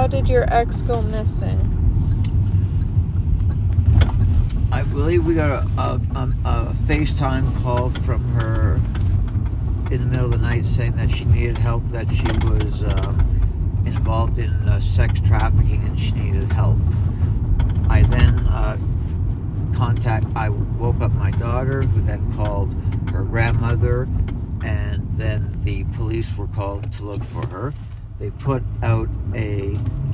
did your ex go missing? I believe we got a FaceTime call from her in the middle of the night saying that she needed help, that she was involved in sex trafficking and she needed help. I then I woke up my daughter, who then called her grandmother, and then the police were called to look for her. They put out a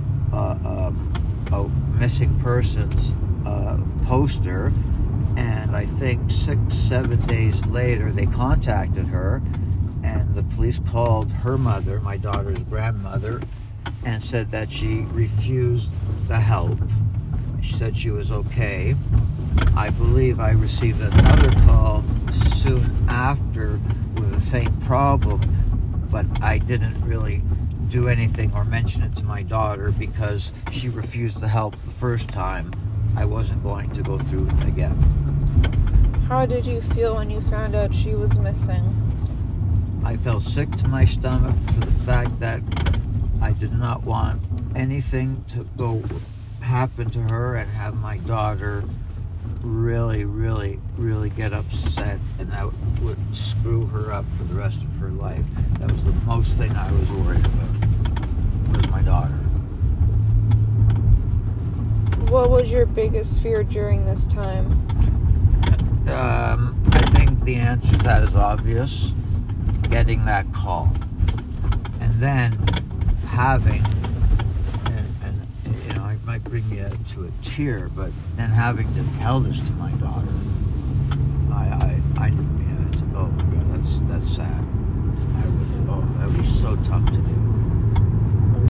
missing persons poster, and I think 6-7 days later they contacted her, and the police called her mother, my daughter's grandmother, and said that she refused the help. She said she was okay. I believe I received another call soon after with the same problem, but I didn't really do anything or mention it to my daughter because she refused the help the first time. I wasn't going to go through it again. How did you feel when you found out she was missing? I felt sick to my stomach for the fact that I did not want anything to go happen to her and have my daughter really, really, really get upset, and that would screw her up for the rest of her life. That was the most thing I was worried about, was my daughter. What was your biggest fear during this time? I think the answer to that is obvious. Getting that call. And then having, and you know, it might bring you to a tear, but then having to tell this to my daughter. It's, oh my God, that's sad. That would be so tough